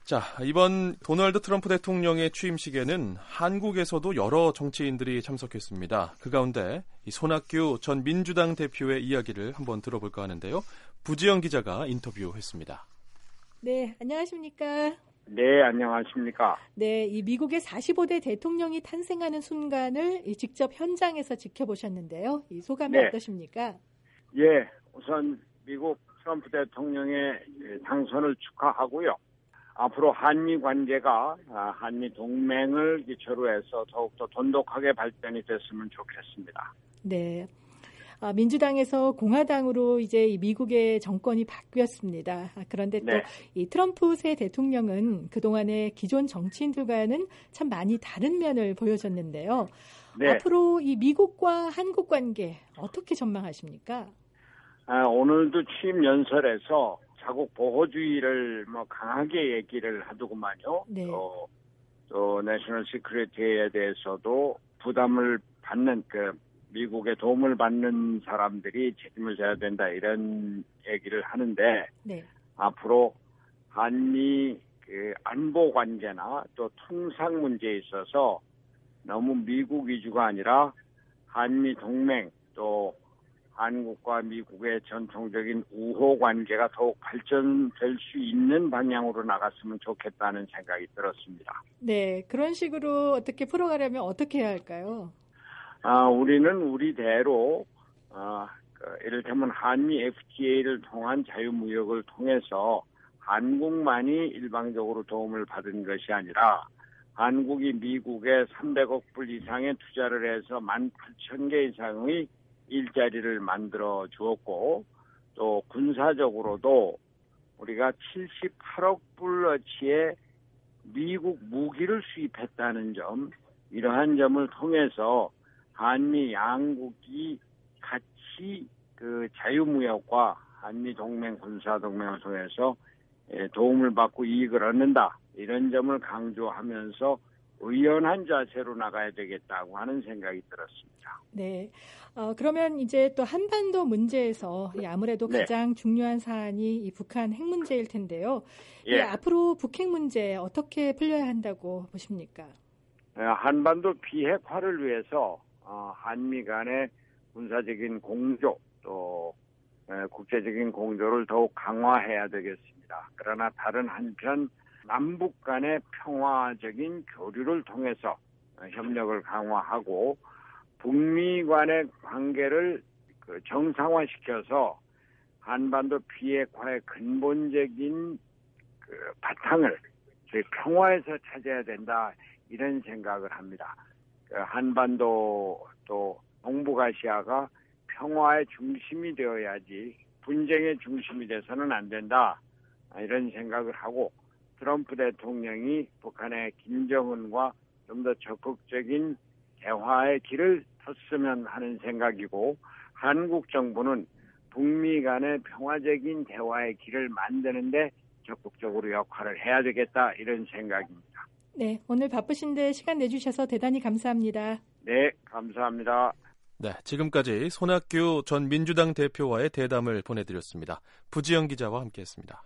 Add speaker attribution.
Speaker 1: 자, 이번 도널드 트럼프 대통령의 취임식에는 한국에서도 여러 정치인들이 참석했습니다. 그 가운데 이 손학규 전 민주당 대표의 이야기를 한번 들어볼까 하는데요. 부지영 기자가 인터뷰했습니다.
Speaker 2: 네, 안녕하십니까?
Speaker 3: 네, 안녕하십니까?
Speaker 2: 네, 이 미국의 45대 대통령이 탄생하는 순간을 직접 현장에서 지켜보셨는데요. 이 소감이 어떠십니까?
Speaker 3: 예, 우선 미국 트럼프 대통령의 당선을 축하하고요. 앞으로 한미 관계가 한미 동맹을 기초로 해서 더욱더 돈독하게 발전이 됐으면 좋겠습니다.
Speaker 2: 네. 민주당에서 공화당으로 이제 이 미국의 정권이 바뀌었습니다. 그런데 또 이 트럼프 새 대통령은 그동안의 기존 정치인들과는 참 많이 다른 면을 보여줬는데요. 네. 앞으로 이 미국과 한국 관계 어떻게 전망하십니까?
Speaker 3: 오늘도 취임 연설에서 자국 보호주의를 강하게 얘기를 하더구만요. 네. 또 내셔널 시큐리티에 대해서도 부담을 받는 미국의 도움을 받는 사람들이 책임을 져야 된다 이런 얘기를 하는데 앞으로 한미 안보 관계나 또 통상 문제에 있어서 너무 미국 위주가 아니라 한미 동맹 또 한국과 미국의 전통적인 우호 관계가 더욱 발전될 수 있는 방향으로 나갔으면 좋겠다는 생각이 들었습니다.
Speaker 2: 네, 그런 식으로 어떻게 풀어가려면 어떻게 해야 할까요?
Speaker 3: 우리는 우리대로 이를테면 한미 FTA를 통한 자유무역을 통해서 한국만이 일방적으로 도움을 받은 것이 아니라 한국이 미국에 300억 불 이상의 투자를 해서 18,000개 이상의 일자리를 만들어 주었고 또 군사적으로도 우리가 78억 불어치의 미국 무기를 수입했다는 점, 이러한 점을 통해서 한미 양국이 같이 자유무역과 한미 동맹, 군사동맹을 통해서 도움을 받고 이익을 얻는다. 이런 점을 강조하면서 의연한 자세로 나가야 되겠다고 하는 생각이 들었습니다.
Speaker 2: 네. 그러면 이제 또 한반도 문제에서 아무래도 가장 중요한 사안이 이 북한 핵 문제일 텐데요. 앞으로 북핵 문제 어떻게 풀려야 한다고 보십니까?
Speaker 3: 한반도 비핵화를 위해서 한미 간의 군사적인 공조 또 국제적인 공조를 더욱 강화해야 되겠습니다. 그러나 다른 한편 남북 간의 평화적인 교류를 통해서 협력을 강화하고 북미 간의 관계를 정상화시켜서 한반도 비핵화의 근본적인 바탕을 저희 평화에서 찾아야 된다 이런 생각을 합니다. 한반도 또 동북아시아가 평화의 중심이 되어야지 분쟁의 중심이 돼서는 안 된다 이런 생각을 하고 트럼프 대통령이 북한의 김정은과 좀 더 적극적인 대화의 길을 텄으면 하는 생각이고 한국 정부는 북미 간의 평화적인 대화의 길을 만드는데 적극적으로 역할을 해야 되겠다 이런 생각입니다.
Speaker 2: 네, 오늘 바쁘신데 시간 내주셔서 대단히 감사합니다.
Speaker 3: 네, 감사합니다.
Speaker 1: 네, 지금까지 손학규 전 민주당 대표와의 대담을 보내드렸습니다. 부지영 기자와 함께했습니다.